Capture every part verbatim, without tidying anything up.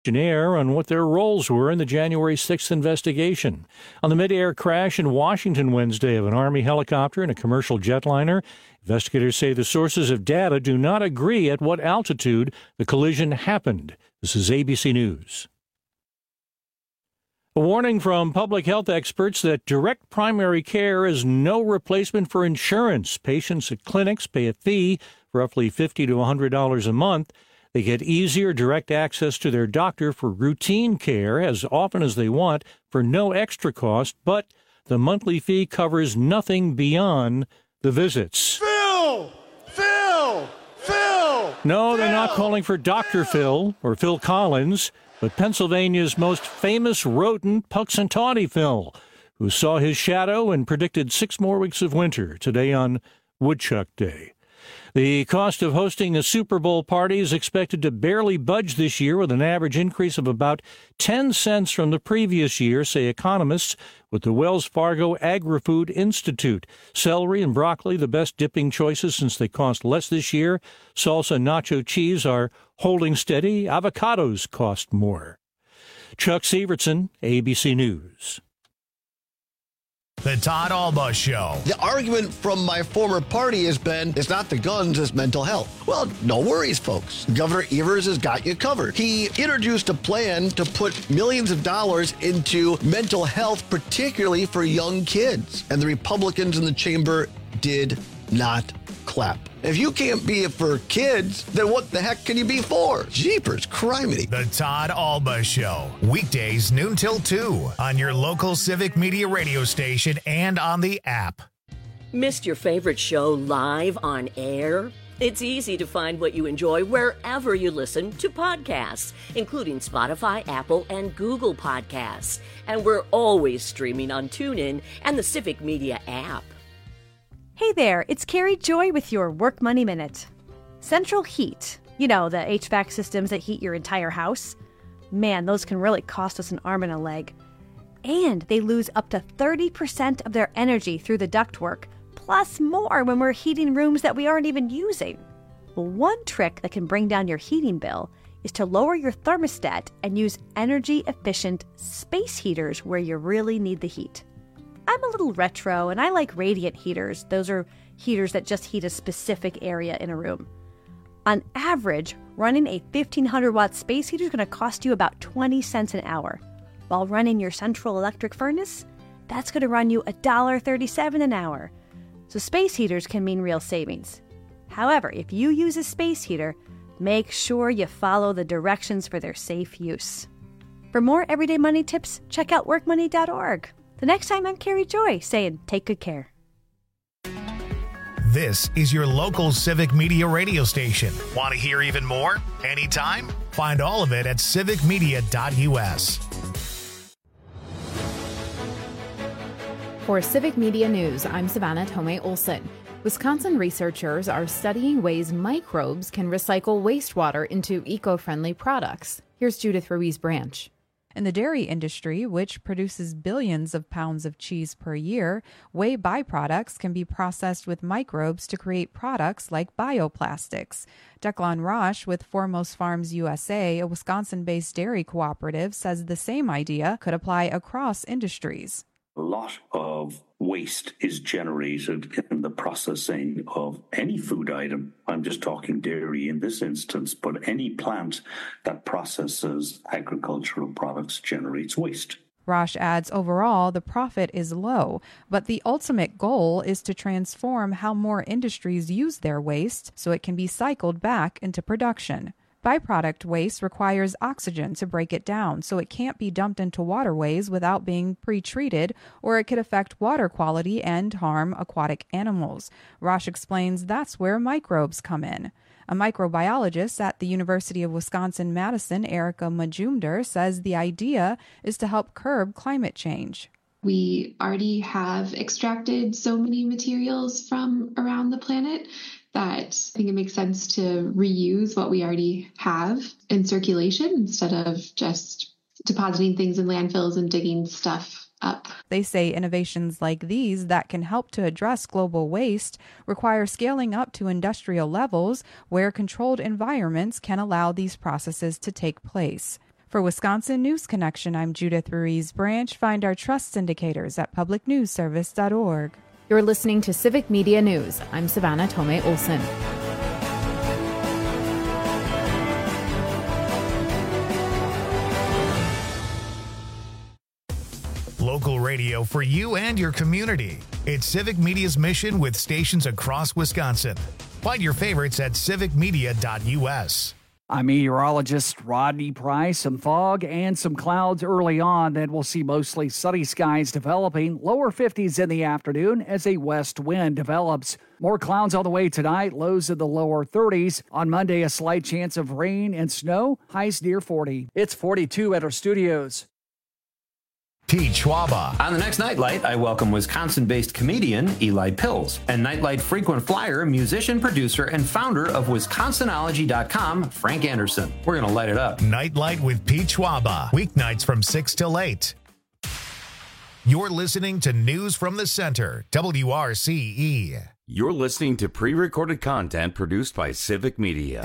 Air on what their roles were in the January sixth investigation. On the mid-air crash in Washington Wednesday of an Army helicopter and a commercial jetliner, investigators say the sources of data do not agree at what altitude the collision happened. This is A B C News. A warning from public health experts that direct primary care is no replacement for insurance. Patients at clinics pay a fee, roughly fifty to one hundred dollars a month. They get easier direct access to their doctor for routine care as often as they want for no extra cost, but the monthly fee covers nothing beyond the visits. Phil! Phil! Phil! No, they're Phil! not calling for Doctor Phil or Phil Collins, but Pennsylvania's most famous rodent, Puxantawny Phil, who saw his shadow and predicted six more weeks of winter today on Woodchuck Day. The cost of hosting a Super Bowl party is expected to barely budge this year, with an average increase of about ten cents from the previous year, say economists with the Wells Fargo Agri-Food Institute. Celery and broccoli, the best dipping choices since they cost less this year. Salsa and nacho cheese are holding steady. Avocados cost more. Chuck Severson, A B C News. The Todd Alba Show. The argument from my former party has been, it's not the guns, it's mental health. Well, no worries, folks. Governor Evers has got you covered. He introduced a plan to put millions of dollars into mental health, particularly for young kids. And the Republicans in the chamber did not clap. If you can't be it for kids, then what the heck can you be for? Jeepers criminy. The Todd Alba Show. Weekdays noon till two on your local Civic Media radio station and on the app. Missed your favorite show live on air? It's easy to find what you enjoy wherever you listen to podcasts, including Spotify, Apple, and Google Podcasts. And we're always streaming on TuneIn and the Civic Media app. Hey there, it's Carrie Joy with your Work Money Minute. Central heat, you know, the H V A C systems that heat your entire house. Man, those can really cost us an arm and a leg. And they lose up to thirty percent of their energy through the ductwork, plus more when we're heating rooms that we aren't even using. Well, one trick that can bring down your heating bill is to lower your thermostat and use energy-efficient space heaters where you really need the heat. I'm a little retro, and I like radiant heaters. Those are heaters that just heat a specific area in a room. On average, running a fifteen hundred watt space heater is going to cost you about twenty cents an hour. While running your central electric furnace, that's going to run you one dollar and thirty-seven cents an hour. So space heaters can mean real savings. However, if you use a space heater, make sure you follow the directions for their safe use. For more everyday money tips, check out work money dot org. The next time, I'm Carrie Joy saying, take good care. This is your local Civic Media radio station. Want to hear even more? Anytime? Find all of it at civic media dot u s. For Civic Media News, I'm Savannah Tomei Olson. Wisconsin researchers are studying ways microbes can recycle wastewater into eco-friendly products. Here's Judith Ruiz-Branch. In the dairy industry, which produces billions of pounds of cheese per year, whey byproducts can be processed with microbes to create products like bioplastics. Declan Roche with Foremost Farms U S A, a Wisconsin-based dairy cooperative, says the same idea could apply across industries. A lot of waste is generated in the processing of any food item. I'm just talking dairy in this instance, but any plant that processes agricultural products generates waste. Roche adds overall the profit is low, but the ultimate goal is to transform how more industries use their waste so it can be cycled back into production. Byproduct waste requires oxygen to break it down, so it can't be dumped into waterways without being pre-treated, or it could affect water quality and harm aquatic animals. Roche explains that's where microbes come in. A microbiologist at the University of Wisconsin-Madison, Erica Majumder, says the idea is to help curb climate change. We already have extracted so many materials from around the planet that I think it makes sense to reuse what we already have in circulation instead of just depositing things in landfills and digging stuff up. They say innovations like these that can help to address global waste require scaling up to industrial levels where controlled environments can allow these processes to take place. For Wisconsin News Connection, I'm Judith Ruiz Branch. Find our trust indicators at public news service dot org. You're listening to Civic Media News. I'm Savannah Tomei Olson. Local radio for you and your community. It's Civic Media's mission with stations across Wisconsin. Find your favorites at civic media dot u s. I'm meteorologist Rodney Price. Some fog and some clouds early on. Then we'll see mostly sunny skies developing. Lower fifties in the afternoon as a west wind develops. More clouds on the way tonight. Lows in the lower thirties. On Monday, a slight chance of rain and snow. Highs near forty. It's forty-two at our studios. Pete Schwaba. On the next Nightlight, I welcome Wisconsin-based comedian Eli Pills and Nightlight frequent flyer, musician, producer, and founder of Wisconsinology dot com, Frank Anderson. We're going to light it up. Nightlight with Pete Schwaba. Weeknights from six till eight. You're listening to News from the Center, W R C E. You're listening to pre-recorded content produced by Civic Media.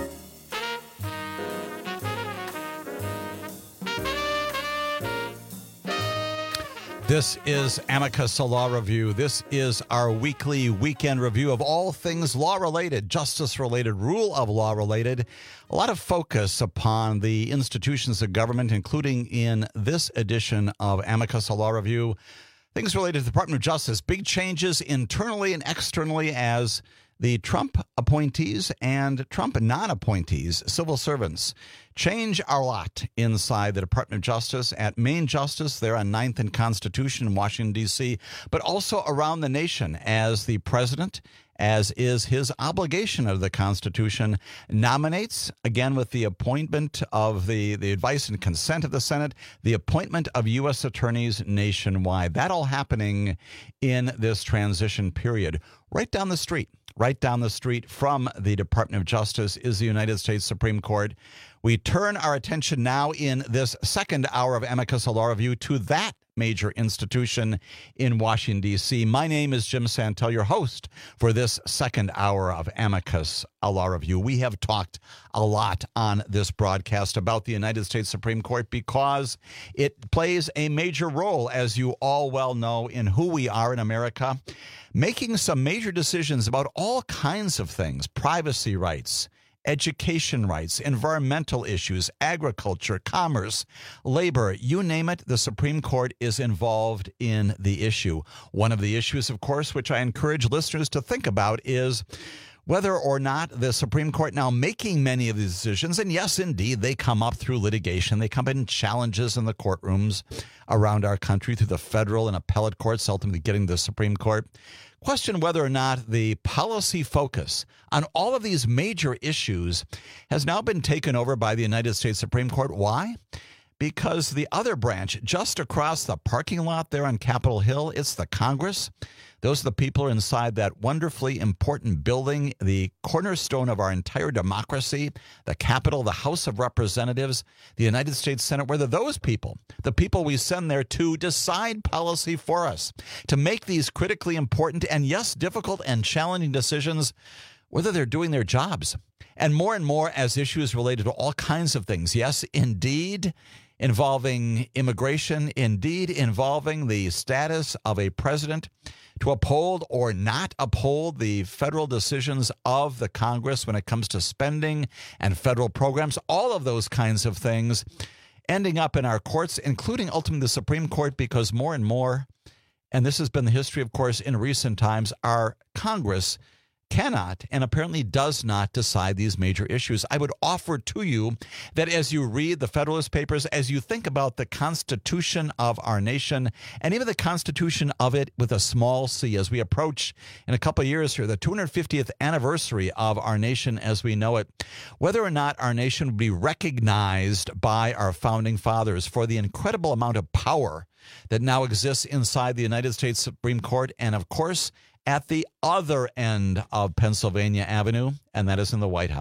This is Amicus Law Review. This is our weekly weekend review of all things law-related, justice-related, rule of law-related. A lot of focus upon the institutions of government, including in this edition of Amicus Law Review. Things related to the Department of Justice. Big changes internally and externally as the Trump appointees and Trump non-appointees, civil servants, change a lot inside the Department of Justice, at Main Justice there on ninth and Constitution in Washington, D C, but also around the nation as the president, as is his obligation of the Constitution, nominates, again with the appointment of the, the advice and consent of the Senate, the appointment of U S attorneys nationwide. That all happening in this transition period. Right down the street, right down the street from the Department of Justice is the United States Supreme Court. We turn our attention now in this second hour of Amicus Law Review to that major institution in Washington, D C. My name is Jim Santel, your host for this second hour of Amicus Law Review. We have talked a lot on this broadcast about the United States Supreme Court because it plays a major role, as you all well know, in who we are in America, making some major decisions about all kinds of things, privacy rights, education rights, environmental issues, agriculture, commerce, labor, you name it, the Supreme Court is involved in the issue. One of the issues, of course, which I encourage listeners to think about is whether or not the Supreme Court now making many of these decisions, and yes, indeed, they come up through litigation. They come in challenges in the courtrooms around our country through the federal and appellate courts, ultimately getting to the Supreme Court. Question whether or not the policy focus on all of these major issues has now been taken over by the United States Supreme Court. Why? Because the other branch just across the parking lot there on Capitol Hill, it's the Congress. Those are the people who are inside that wonderfully important building, the cornerstone of our entire democracy, the Capitol, the House of Representatives, the United States Senate. Whether those people, the people we send there to decide policy for us, to make these critically important and, yes, difficult and challenging decisions, whether they're doing their jobs. And more and more as issues related to all kinds of things. Yes, indeed, involving immigration, indeed involving the status of a president to uphold or not uphold the federal decisions of the Congress when it comes to spending and federal programs, all of those kinds of things ending up in our courts, including ultimately the Supreme Court, because more and more, and this has been the history, of course, in recent times, our Congress cannot and apparently does not decide these major issues. I would offer to you that as you read the Federalist Papers, as you think about the Constitution of our nation, and even the Constitution of it with a small c, as we approach in a couple of years here, the two hundred fiftieth anniversary of our nation as we know it, whether or not our nation would be recognized by our founding fathers for the incredible amount of power that now exists inside the United States Supreme Court, and of course, at the other end of Pennsylvania Avenue, and that is in the White House.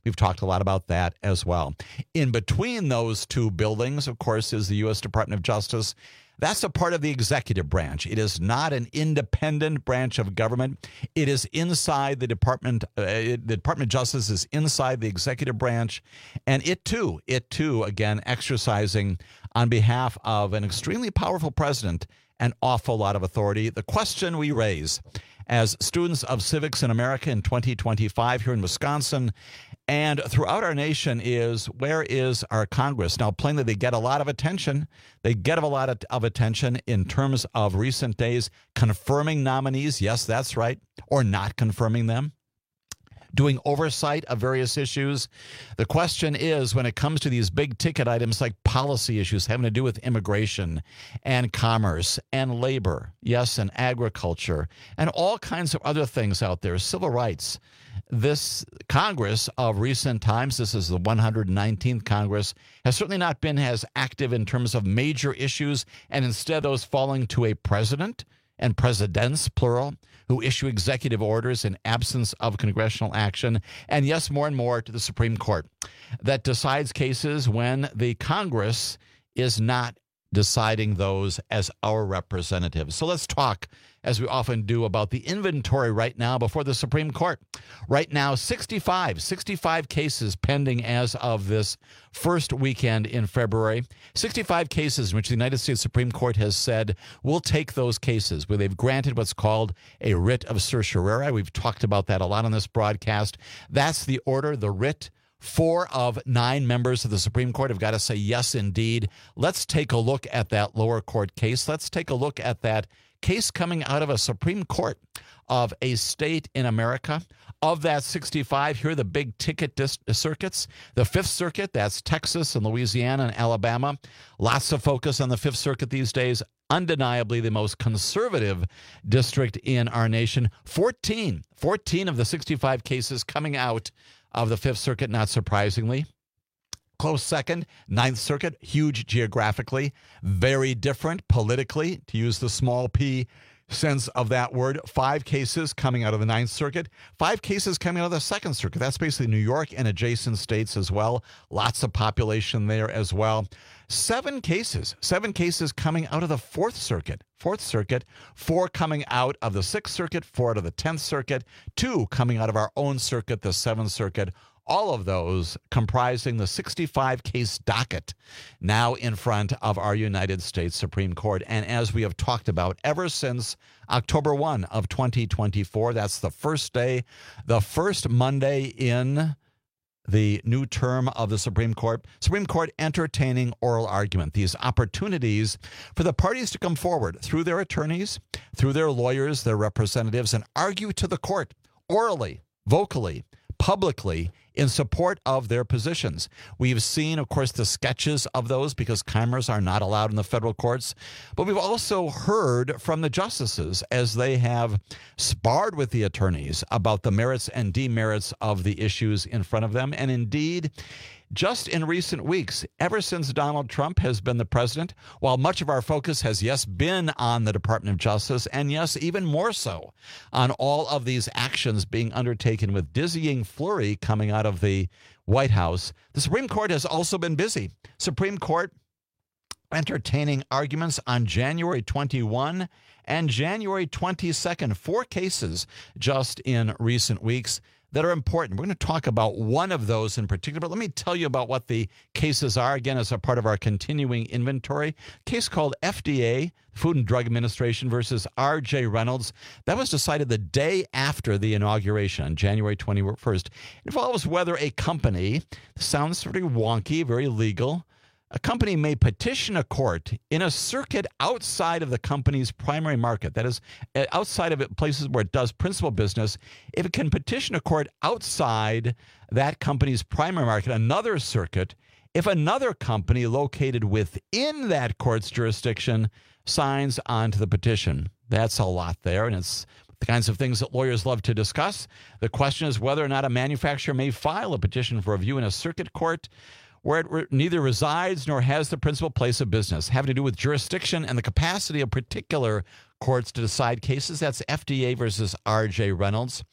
We've talked a lot about that as well. In between those two buildings, of course, is the U S Department of Justice. That's a part of the executive branch. It is not an independent branch of government. It is inside the Department. Uh, it, the Department of Justice is inside the executive branch. And it too, it too, again, exercising on behalf of an extremely powerful president an awful lot of authority. The question we raise as students of civics in America in twenty twenty-five here in Wisconsin and throughout our nation is, where is our Congress? Now, plainly, they get a lot of attention. They get a lot of, of attention in terms of recent days, confirming nominees. Yes, that's right. Or not confirming them. Doing oversight of various issues. The question is, when it comes to these big ticket items like policy issues having to do with immigration and commerce and labor, yes, and agriculture, and all kinds of other things out there, civil rights, this Congress of recent times, this is the one hundred nineteenth Congress, has certainly not been as active in terms of major issues, and instead those falling to a president and presidents, plural, who issue executive orders in absence of congressional action, and yes, more and more to the Supreme Court that decides cases when the Congress is not deciding those as our representatives. So let's talk, as we often do, about the inventory right now before the Supreme Court. Right now, sixty-five, sixty-five cases pending as of this first weekend in February. sixty-five cases in which the United States Supreme Court has said, we'll take those cases, where they've granted what's called a writ of certiorari. We've talked about that a lot on this broadcast. That's the order, the writ. Four of nine members of the Supreme Court have got to say, yes, indeed. Let's take a look at that lower court case. Let's take a look at that case coming out of a Supreme Court of a state in America. Of that sixty-five, here are the big ticket dis- circuits. The Fifth Circuit, that's Texas and Louisiana and Alabama. Lots of focus on the Fifth Circuit these days. Undeniably the most conservative district in our nation. fourteen, fourteen of the sixty-five cases coming out of the Fifth Circuit, not surprisingly. Close second, Ninth Circuit, huge geographically, very different politically, to use the small p sense of that word. Five cases coming out of the Ninth Circuit, five cases coming out of the Second Circuit. That's basically New York and adjacent states as well. Lots of population there as well. Seven cases, seven cases coming out of the Fourth Circuit. Fourth Circuit, four coming out of the Sixth Circuit, four out of the Tenth Circuit, two coming out of our own circuit, the Seventh Circuit. All of those comprising the sixty-five case docket now in front of our United States Supreme Court. And as we have talked about ever since October first of twenty twenty-four, that's the first day, the first Monday in the new term of the Supreme Court, Supreme Court entertaining oral argument, these opportunities for the parties to come forward through their attorneys, through their lawyers, their representatives, and argue to the court orally, vocally, publicly, in support of their positions. We've seen, of course, the sketches of those because cameras are not allowed in the federal courts. But we've also heard from the justices as they have sparred with the attorneys about the merits and demerits of the issues in front of them. And indeed, just in recent weeks, ever since Donald Trump has been the president, while much of our focus has, yes, been on the Department of Justice, and yes, even more so on all of these actions being undertaken with dizzying flurry coming out of the White House, the Supreme Court has also been busy. Supreme Court entertaining arguments on January twenty-first and January twenty-second, four cases just in recent weeks that are important. We're going to talk about one of those in particular, but let me tell you about what the cases are, again, as a part of our continuing inventory. A case called F D A, Food and Drug Administration versus R J Reynolds. That was decided the day after the inauguration on January twenty-first. It involves whether a company, sounds pretty wonky, very legal, a company may petition a court in a circuit outside of the company's primary market, that is, outside of it, places where it does principal business. If it can petition a court outside that company's primary market, another circuit, if another company located within that court's jurisdiction signs on to the petition. That's a lot there, and it's the kinds of things that lawyers love to discuss. The question is whether or not a manufacturer may file a petition for review in a circuit court where it re- neither resides nor has the principal place of business, having to do with jurisdiction and the capacity of particular courts to decide cases. That's F D A versus R J Reynolds.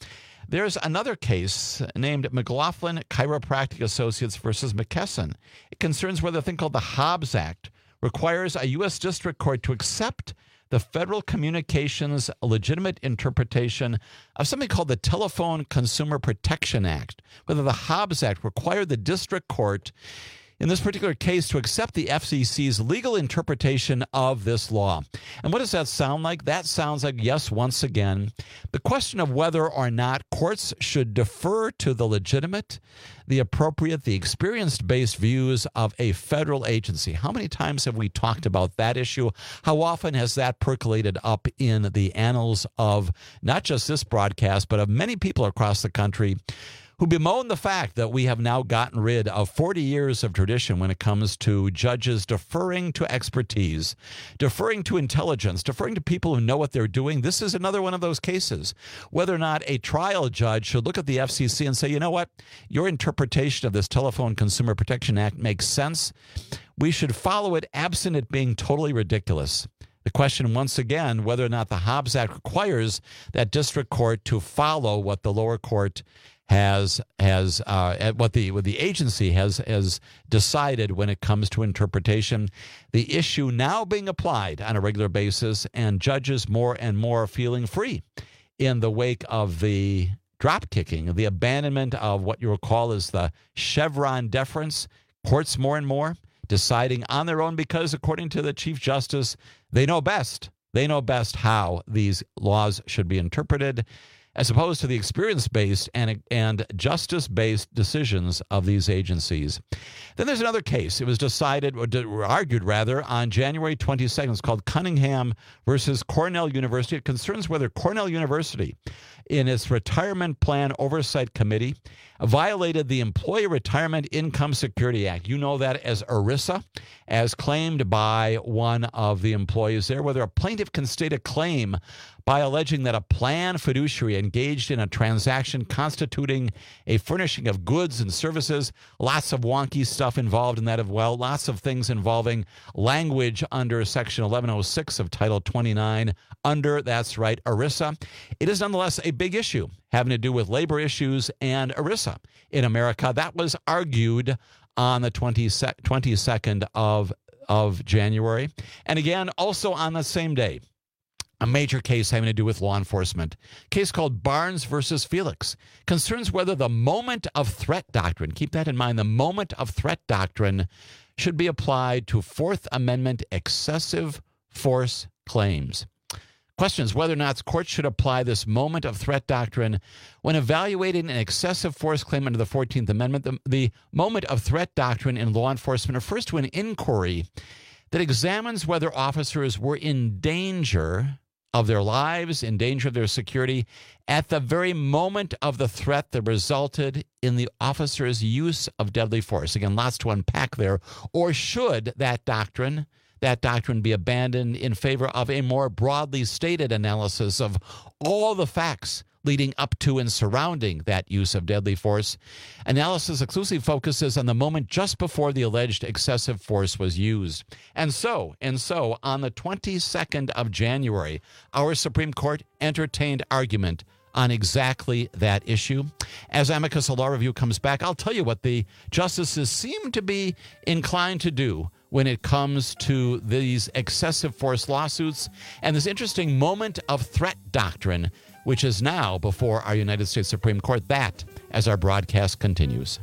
There's another case named McLaughlin Chiropractic Associates versus McKesson. It concerns whether a thing called the Hobbs Act requires a U S district court to accept the Federal Communications legitimate interpretation of something called the Telephone Consumer Protection Act, whether the Hobbs Act required the district court in this particular case to accept the F C C's legal interpretation of this law. And what does that sound like? That sounds like, yes, once again, the question of whether or not courts should defer to the legitimate, the appropriate, the experience-based views of a federal agency. How many times have we talked about that issue? How often has that percolated up in the annals of not just this broadcast, but of many people across the country who bemoan the fact that we have now gotten rid of forty years of tradition when it comes to judges deferring to expertise, deferring to intelligence, deferring to people who know what they're doing. This is another one of those cases. Whether or not a trial judge should look at the F C C and say, you know what, your interpretation of this Telephone Consumer Protection Act makes sense. We should follow it absent it being totally ridiculous. The question, once again, whether or not the Hobbs Act requires that district court to follow what the lower court has has uh, what the what the agency has has decided when it comes to interpretation. The issue now being applied on a regular basis, and judges more and more feeling free in the wake of the drop kicking, the abandonment of what you recall as the Chevron deference. Courts more and more deciding on their own because, according to the Chief Justice, they know best. They know best how these laws should be interpreted, as opposed to the experience-based and, and justice-based decisions of these agencies. Then there's another case. It was decided, or argued rather, on January twenty-second. It's called Cunningham versus Cornell University. It concerns whether Cornell University, in its Retirement Plan Oversight Committee, violated the Employee Retirement Income Security Act. You know that as ERISA, as claimed by one of the employees there, whether a plaintiff can state a claim by alleging that a plan fiduciary engaged in a transaction constituting a furnishing of goods and services. Lots of wonky stuff involved in that as well. Lots of things involving language under Section eleven oh six of Title twenty-nine under, that's right, ERISA. It is nonetheless a big issue having to do with labor issues and ERISA in America. That was argued on the twenty-second of, of January. And again, also on the same day, a major case having to do with law enforcement. A case called Barnes versus Felix concerns whether the moment of threat doctrine, keep that in mind, the moment of threat doctrine should be applied to Fourth Amendment excessive force claims. Questions whether or not courts should apply this moment of threat doctrine when evaluating an excessive force claim under the fourteenth Amendment. The, the moment of threat doctrine in law enforcement refers to an inquiry that examines whether officers were in danger of their lives, in danger of their security, at the very moment of the threat that resulted in the officer's use of deadly force. Again, lots to unpack there. Or should that doctrine, that doctrine be abandoned in favor of a more broadly stated analysis of all the facts leading up to and surrounding that use of deadly force? Analysis exclusively focuses on the moment just before the alleged excessive force was used. And so, and so, on the twenty-second of January, our Supreme Court entertained argument on exactly that issue. As Amicus Law Review comes back, I'll tell you what the justices seem to be inclined to do when it comes to these excessive force lawsuits and this interesting moment of threat doctrine, which is now before our United States Supreme Court. That as our broadcast continues.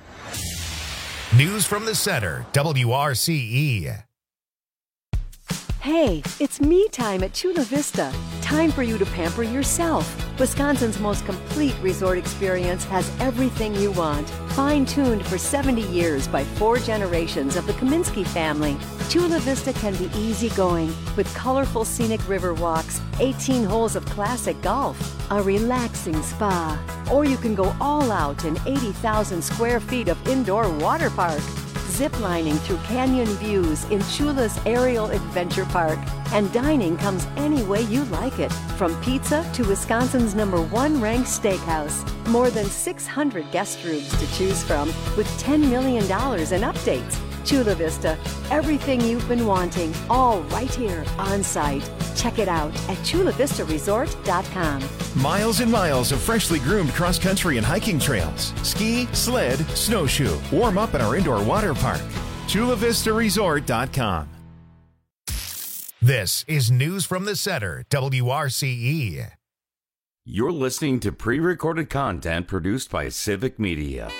News from the Center, W R C E. Hey, it's me time at Chula Vista. Time for you to pamper yourself. Wisconsin's most complete resort experience has everything you want. Fine-tuned for seventy years by four generations of the Kaminsky family. Chula Vista can be easygoing with colorful scenic river walks, eighteen holes of classic golf, a relaxing spa, or you can go all out in eighty thousand square feet of indoor water park. Ziplining through canyon views in Chula's Aerial Adventure Park. And dining comes any way you like it, from pizza to Wisconsin's number one ranked steakhouse. More than six hundred guest rooms to choose from with ten million dollars in updates. Chula Vista, everything you've been wanting, all right here on site. Check it out at chula vista resort dot com. Miles and miles of freshly groomed cross-country and hiking trails. Ski, sled, snowshoe. Warm up at our indoor water park. chula vista resort dot com. This is News from the Center, W R C E. You're listening to pre-recorded content produced by Civic Media.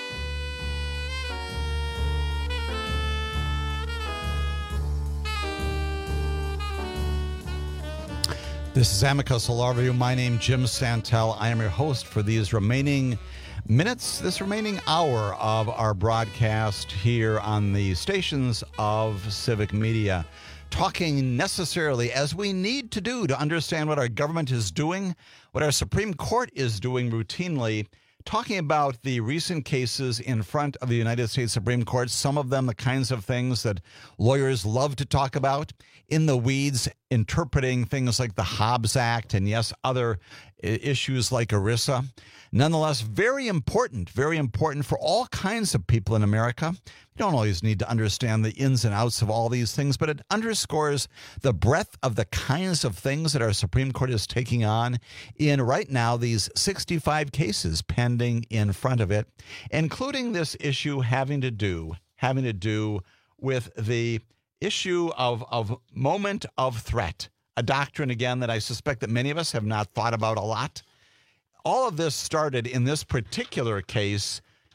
This is Amicus Law Review. My name is Jim Santel. I am your host for these remaining minutes, this remaining hour of our broadcast here on the stations of Civic Media, talking necessarily, as we need to do to understand what our government is doing, what our Supreme Court is doing routinely, talking about the recent cases in front of the United States Supreme Court, some of them the kinds of things that lawyers love to talk about, in the weeds, interpreting things like the Hobbs Act and, yes, other issues like ERISA. Nonetheless, very important, very important for all kinds of people in America. You don't always need to understand the ins and outs of all these things, but it underscores the breadth of the kinds of things that our Supreme Court is taking on in right now these sixty-five cases pending in front of it, including this issue having to do having to do with the issue of, of moment of threat, a doctrine, again, that I suspect that many of us have not thought about a lot. All of this started in this particular case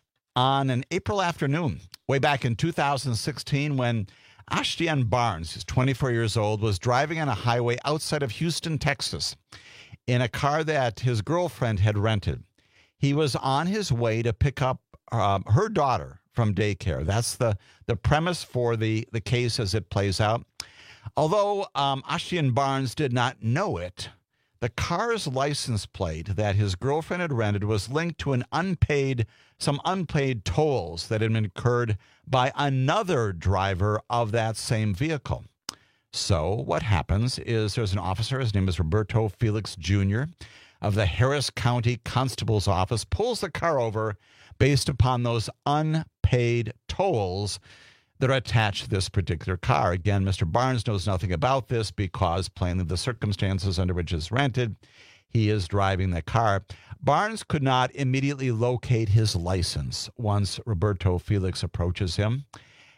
on an April afternoon, way back in two thousand sixteen, when Ashtian Barnes, who's twenty-four years old, was driving on a highway outside of Houston, Texas, in a car that his girlfriend had rented. He was on his way to pick up um, her daughter from daycare. That's the, the premise for the, the case as it plays out. Although um, Ashtian Barnes did not know it, the car's license plate that his girlfriend had rented was linked to an unpaid, some unpaid tolls that had been incurred by another driver of that same vehicle. So what happens is there's an officer, his name is Roberto Felix Junior of the Harris County Constable's Office, pulls the car over based upon those unpaid tolls that are attached to this particular car. Again, Mister Barnes knows nothing about this because, plainly, the circumstances under which it's rented, he is driving the car. Barnes could not immediately locate his license once Roberto Felix approaches him,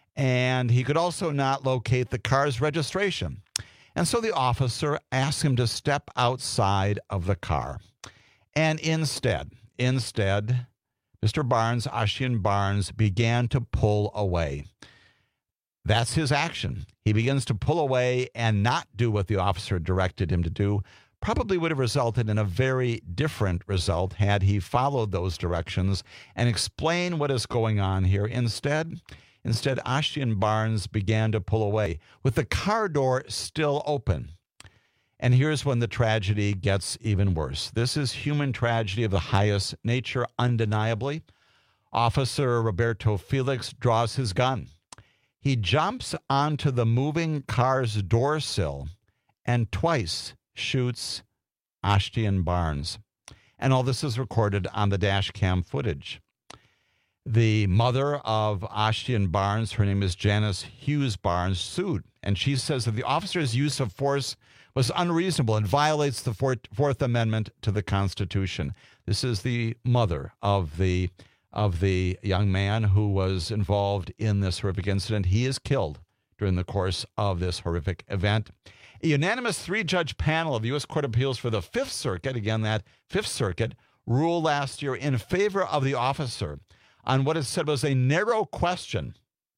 and he could also not locate the car's registration. And so the officer asks him to step outside of the car. And instead, instead, Mister Barnes, Ashtian Barnes, began to pull away. That's his action. He begins to pull away and not do what the officer directed him to do. Probably would have resulted in a very different result had he followed those directions and explained what is going on here. Instead, instead, Ashtian Barnes began to pull away with the car door still open. And here's when the tragedy gets even worse. This is human tragedy of the highest nature, undeniably. Officer Roberto Felix draws his gun. He jumps onto the moving car's door sill and twice shoots Ashtian Barnes. And all this is recorded on the dash cam footage. The mother of Ashtian Barnes, her name is Janice Hughes Barnes, sued. And she says that the officer's use of force was unreasonable and violates the Fourth Amendment to the Constitution. This is the mother of the of the young man who was involved in this horrific incident. He is killed during the course of this horrific event. A unanimous three-judge panel of the U S Court of Appeals for the Fifth Circuit, again, that Fifth Circuit, ruled last year in favor of the officer on what it said was a narrow question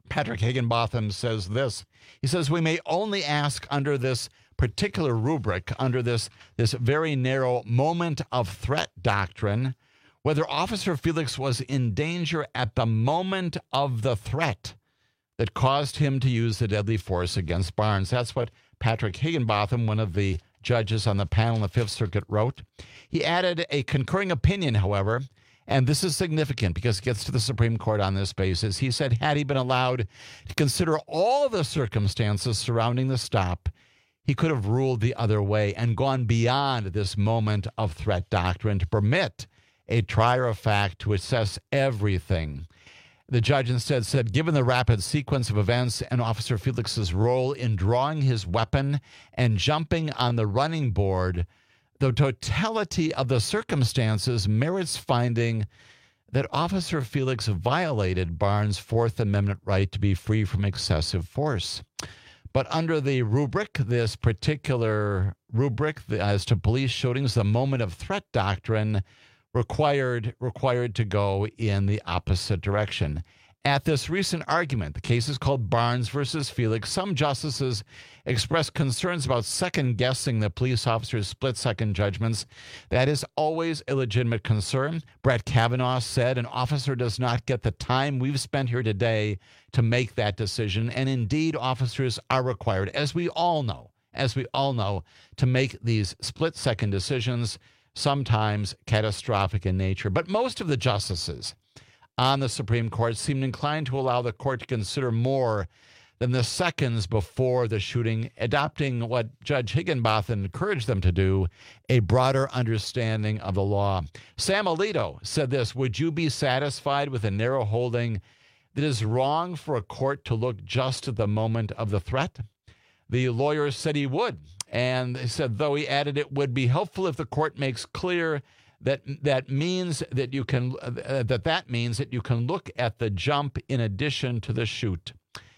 Patrick Higginbotham says this. He says, we may only ask under this particular rubric, under this, this very narrow moment of threat doctrine, whether Officer Felix was in danger at the moment of the threat that caused him to use the deadly force against Barnes. That's what Patrick Higginbotham, one of the judges on the panel in the Fifth Circuit, wrote. He added a concurring opinion, however, and this is significant because it gets to the Supreme Court on this basis. He said, had he been allowed to consider all the circumstances surrounding the stop, he could have ruled the other way and gone beyond this moment of threat doctrine to permit a trier of fact to assess everything. The judge instead said, given the rapid sequence of events and Officer Felix's role in drawing his weapon and jumping on the running board, the totality of the circumstances merits finding that Officer Felix violated Barnes' Fourth Amendment right to be free from excessive force. But under the rubric, this particular rubric as to police shootings, the moment of threat doctrine required required to go in the opposite direction. At this recent argument, the case is called Barnes versus Felix, some justices expressed concerns about second-guessing the police officer's split-second judgments. That is always a legitimate concern. Brett Kavanaugh said an officer does not get the time we've spent here today to make that decision, and indeed officers are required, as we all know, as we all know, to make these split-second decisions, sometimes catastrophic in nature. But most of the justices on the Supreme Court seemed inclined to allow the court to consider more than the seconds before the shooting, adopting what Judge Higginbotham encouraged them to do, a broader understanding of the law. Sam Alito said this, would you be satisfied with a narrow holding that is wrong for a court to look just at the moment of the threat? The lawyer said he would. And he said, though he added it would be helpful if the court makes clear that that means that you can uh, that that means that you can look at the jump in addition to the shoot.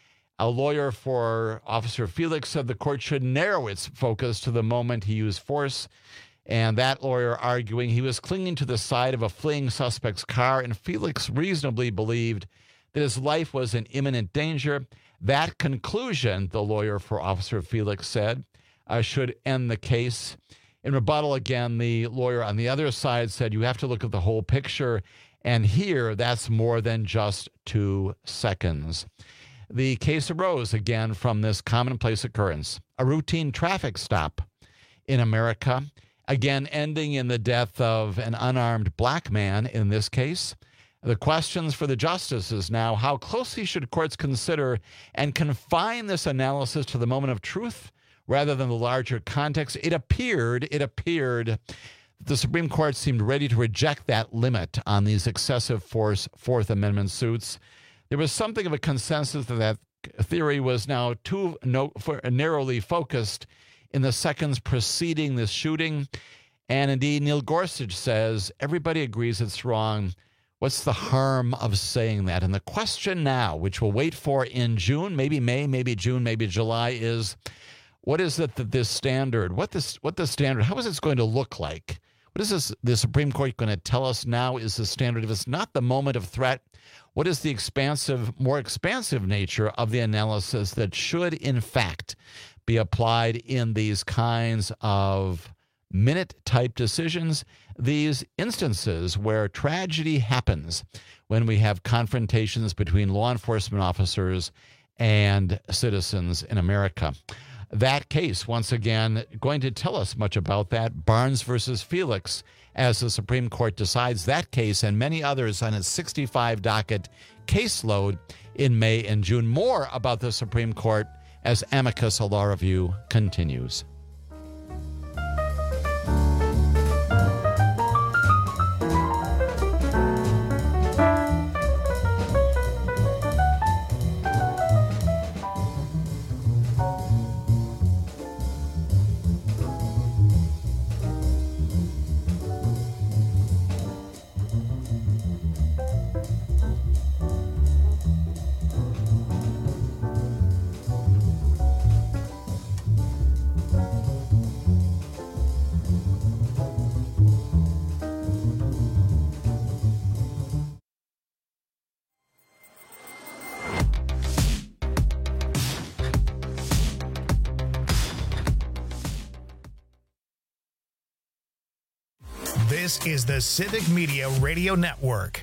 A lawyer for Officer Felix said the court should narrow its focus to the moment he used force, and that lawyer arguing he was clinging to the side of a fleeing suspect's car, and Felix reasonably believed that his life was in imminent danger. That conclusion, the lawyer for Officer Felix said, uh, should end the case. In rebuttal, again, the lawyer on the other side said you have to look at the whole picture, and here that's more than just two seconds. The case arose, again, from this commonplace occurrence, a routine traffic stop in America, again, ending in the death of an unarmed black man in this case. The questions for the justices now, how closely should courts consider and confine this analysis to the moment of truth rather than the larger context? It appeared, it appeared the Supreme Court seemed ready to reject that limit on these excessive force Fourth Amendment suits. There was something of a consensus that that theory was now too no, for, narrowly focused in the seconds preceding this shooting. And indeed, Neil Gorsuch says, everybody agrees it's wrong. What's the harm of saying that? And the question now, which we'll wait for in June, maybe May, maybe June, maybe July, is what is it that this standard, what this, what the standard, how is this going to look like? What is this, the Supreme Court going to tell us now is the standard? If it's not the moment of threat, what is the expansive, more expansive nature of the analysis that should, in fact, be applied in these kinds of minute-type decisions, these instances where tragedy happens when we have confrontations between law enforcement officers and citizens in America? That case, once again, going to tell us much about that, Barnes versus Felix, as the Supreme Court decides that case and many others on its sixty-five docket caseload in May and June. More about the Supreme Court as Amicus, a law review, continues. This is the Civic Media Radio Network.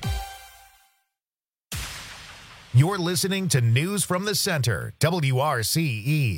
You're listening to News from the Center, W R C E.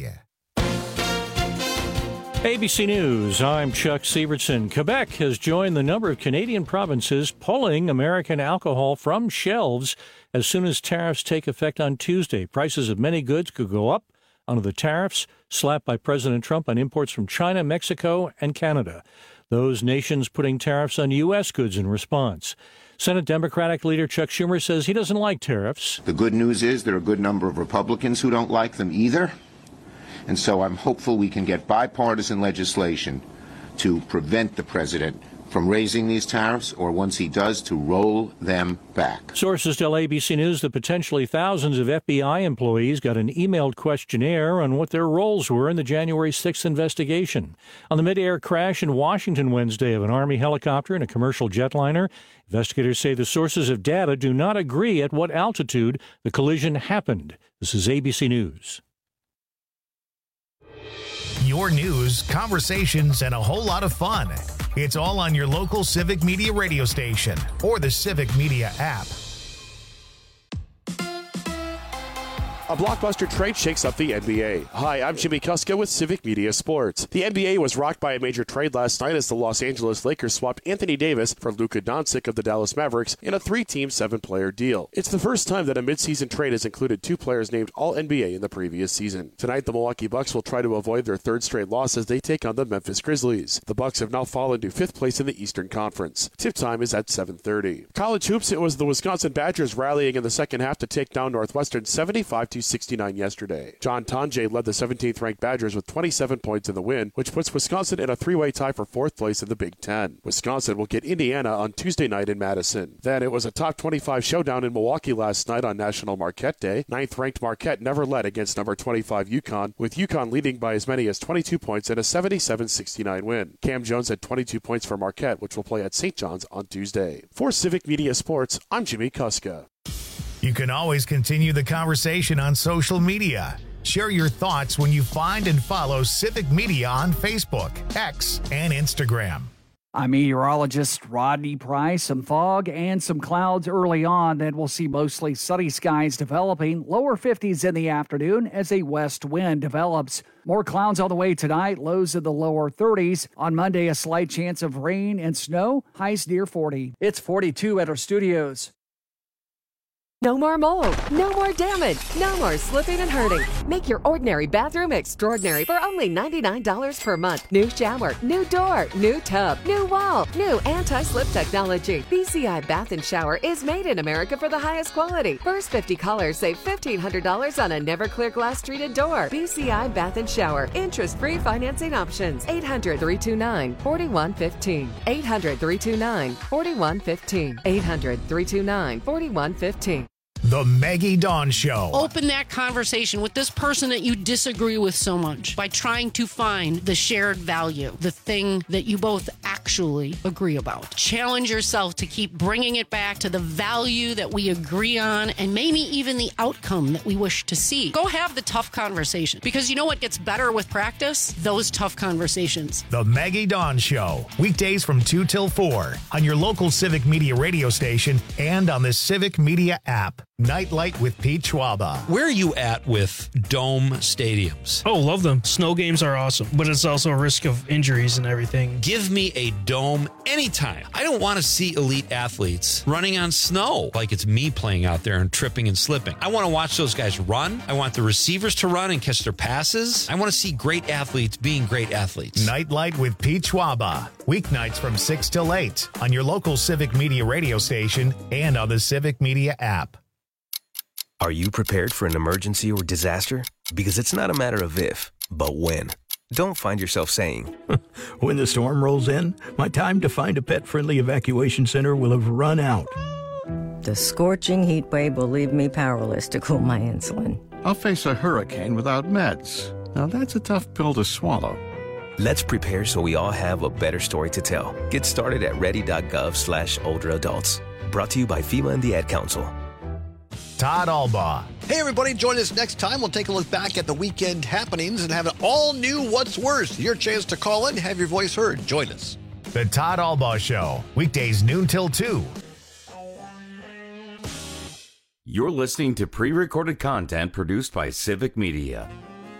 A B C News, I'm Chuck Sievertson. Quebec has joined the number of Canadian provinces pulling American alcohol from shelves as soon as tariffs take effect on Tuesday. Prices of many goods could go up under the tariffs slapped by President Trump on imports from China, Mexico, and Canada. Those nations putting tariffs on U S goods in response. Senate Democratic leader Chuck Schumer says he doesn't like tariffs. The good news is there are a good number of Republicans who don't like them either. And so I'm hopeful we can get bipartisan legislation to prevent the president from raising these tariffs, or once he does, to roll them back. Sources tell A B C News that potentially thousands of F B I employees got an emailed questionnaire on what their roles were in the January sixth investigation. On the mid-air crash in Washington Wednesday of an Army helicopter and a commercial jetliner, investigators say the sources of data do not agree at what altitude the collision happened. This is A B C News. Your news, conversations, and a whole lot of fun. It's all on your local Civic Media radio station or the Civic Media app. A blockbuster trade shakes up the N B A. Hi, I'm Jimmy Kuska with Civic Media Sports. The N B A was rocked by a major trade last night as the Los Angeles Lakers swapped Anthony Davis for Luka Doncic of the Dallas Mavericks in a three-team, seven-player deal. It's the first time that a midseason trade has included two players named All N B A in the previous season. Tonight, the Milwaukee Bucks will try to avoid their third straight loss as they take on the Memphis Grizzlies. The Bucks have now fallen to fifth place in the Eastern Conference. Tip time is at seven thirty. College hoops, it was the Wisconsin Badgers rallying in the second half to take down Northwestern seventy-five to sixty-nine yesterday. John Tonje led the seventeenth-ranked Badgers with twenty-seven points in the win, which puts Wisconsin in a three-way tie for fourth place in the Big Ten. Wisconsin will get Indiana on Tuesday night in Madison. Then it was a top twenty-five showdown in Milwaukee last night on National Marquette Day. Ninth-ranked Marquette never led against number twenty-five UConn, with UConn leading by as many as twenty-two points in a seventy-seven sixty-nine win. Cam Jones had twenty-two points for Marquette, which will play at Saint John's on Tuesday. For Civic Media Sports, I'm Jimmy Kuska. You can always continue the conversation on social media. Share your thoughts when you find and follow Civic Media on Facebook, X, and Instagram. I'm meteorologist Rodney Price. Some fog and some clouds early on. Then we'll see mostly sunny skies developing. Lower fifties in the afternoon as a west wind develops. More clouds all the way tonight. Lows in the lower thirties. On Monday, a slight chance of rain and snow. Highs near forty. It's forty-two at our studios. No more mold, no more damage, no more slipping and hurting. Make your ordinary bathroom extraordinary for only ninety-nine dollars per month. New shower, new door, new tub, new wall, new anti-slip technology. B C I Bath and Shower is made in America for the highest quality. First fifty callers save fifteen hundred dollars on a never clear glass treated door. B C I Bath and Shower. Interest-free financing options. eight hundred, three two nine, four one one five. eight hundred, three two nine, four one one five. eight hundred, three two nine, four one one five. The Maggie Dawn Show. Open that conversation with this person that you disagree with so much by trying to find the shared value, the thing that you both actually agree about. Challenge yourself to keep bringing it back to the value that we agree on and maybe even the outcome that we wish to see. Go have the tough conversation, because you know what gets better with practice? Those tough conversations. The Maggie Dawn Show. Weekdays from two till four on your local Civic Media radio station and on the Civic Media app. Nightlight with Pete Schwaba. Where are you at with dome stadiums? Oh, love them. Snow games are awesome, but it's also a risk of injuries and everything. Give me a dome anytime. I don't want to see elite athletes running on snow like it's me playing out there and tripping and slipping. I want to watch those guys run. I want the receivers to run and catch their passes. I want to see great athletes being great athletes. Nightlight with Pete Schwaba. Weeknights from six till eight on your local Civic Media radio station and on the Civic Media app. Are you prepared for an emergency or disaster? Because it's not a matter of if, but when. Don't find yourself saying, when the storm rolls in, my time to find a pet-friendly evacuation center will have run out. The scorching heat wave will leave me powerless to cool my insulin. I'll face a hurricane without meds. Now that's a tough pill to swallow. Let's prepare so we all have a better story to tell. Get started at ready.gov slash older adults. Brought to you by FEMA and the Ad Council. Todd Albaugh. Hey, everybody, join us next time. We'll take a look back at the weekend happenings and have an all-new What's Worse. Your chance to call in, have your voice heard. Join us. The Todd Albaugh Show, weekdays noon till two. You're listening to pre-recorded content produced by Civic Media.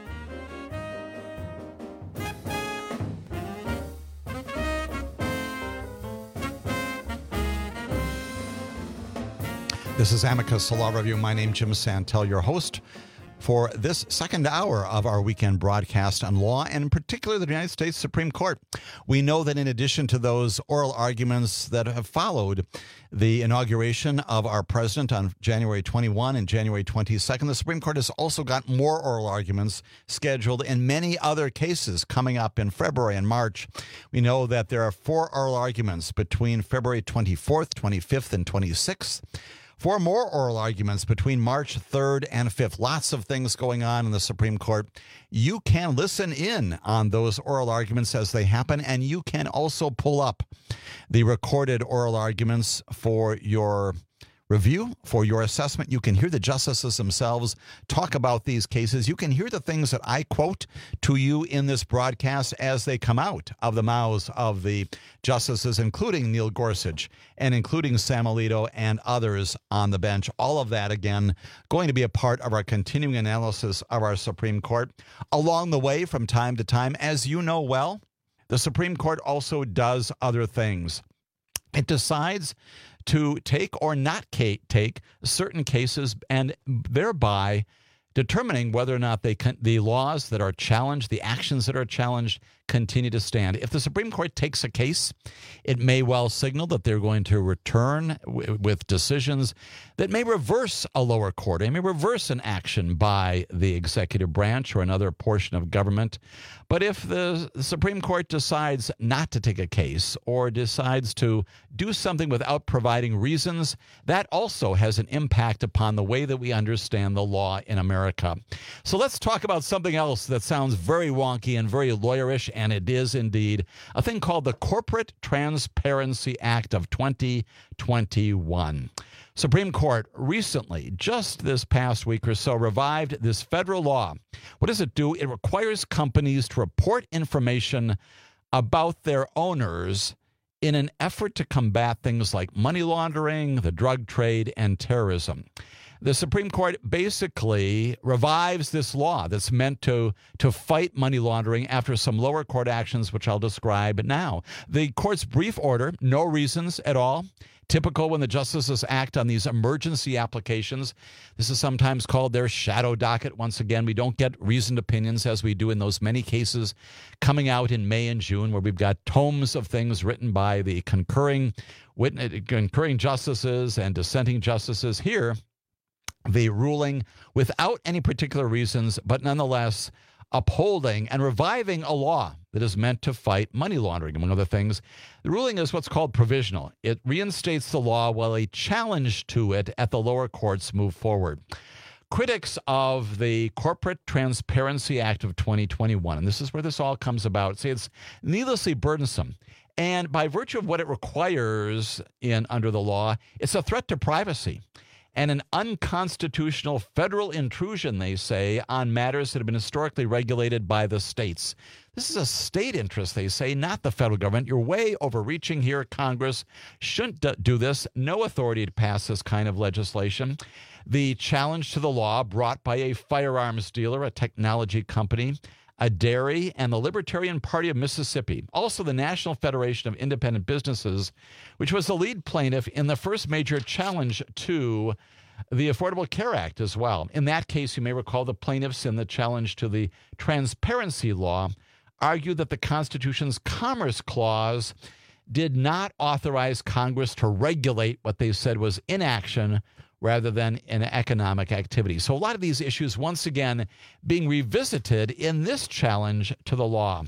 This is Amicus Law Review. My name's Jim Santel, your host for this second hour of our weekend broadcast on law, and in particular the United States Supreme Court. We know that in addition to those oral arguments that have followed the inauguration of our president on January twenty-first and January twenty-second, the Supreme Court has also got more oral arguments scheduled in many other cases coming up in February and March. We know that there are four oral arguments between February twenty-fourth, twenty-fifth, and twenty-sixth. Four more oral arguments between March third and fifth. Lots of things going on in the Supreme Court. You can listen in on those oral arguments as they happen, and you can also pull up the recorded oral arguments for your review, for your assessment. You can hear the justices themselves talk about these cases. You can hear the things that I quote to you in this broadcast as they come out of the mouths of the justices, including Neil Gorsuch and including Sam Alito and others on the bench. All of that, again, going to be a part of our continuing analysis of our Supreme Court. Along the way, from time to time, as you know well, the Supreme Court also does other things. It decides to take or not take certain cases and thereby determining whether or not they can, the laws that are challenged, the actions that are challenged, continue to stand. If the Supreme Court takes a case, it may well signal that they're going to return w- with decisions that may reverse a lower court. They may reverse an action by the executive branch or another portion of government. But if the Supreme Court decides not to take a case or decides to do something without providing reasons, that also has an impact upon the way that we understand the law in America. So let's talk about something else that sounds very wonky and very lawyerish, and it is indeed a thing called the Corporate Transparency Act of twenty twenty-one. Supreme Court recently, just this past week or so, revived this federal law. What does it do? It requires companies to report information about their owners in an effort to combat things like money laundering, the drug trade, and terrorism. The Supreme Court basically revives this law that's meant to, to fight money laundering after some lower court actions, which I'll describe now. The court's brief order, no reasons at all. Typical when the justices act on these emergency applications. This is sometimes called their shadow docket. Once again, we don't get reasoned opinions as we do in those many cases coming out in May and June, where we've got tomes of things written by the concurring, witness, concurring justices and dissenting justices. Here, the ruling without any particular reasons, but nonetheless upholding and reviving a law that is meant to fight money laundering, among other things. The ruling is what's called provisional. It reinstates the law while a challenge to it at the lower courts move forward. Critics of the Corporate Transparency Act of twenty twenty-one, and this is where this all comes about, say it's needlessly burdensome. And by virtue of what it requires in under the law, it's a threat to privacy and an unconstitutional federal intrusion, they say, on matters that have been historically regulated by the states. This is a state interest, they say, not the federal government. You're way overreaching here. Congress shouldn't do this. No authority to pass this kind of legislation. The challenge to the law brought by a firearms dealer, a technology company, a dairy, and the Libertarian Party of Mississippi. Also, the National Federation of Independent Businesses, which was the lead plaintiff in the first major challenge to the Affordable Care Act as well. In that case, you may recall the plaintiffs in the challenge to the transparency law argued that the Constitution's Commerce Clause did not authorize Congress to regulate what they said was inaction rather than an economic activity. So a lot of these issues, once again, being revisited in this challenge to the law.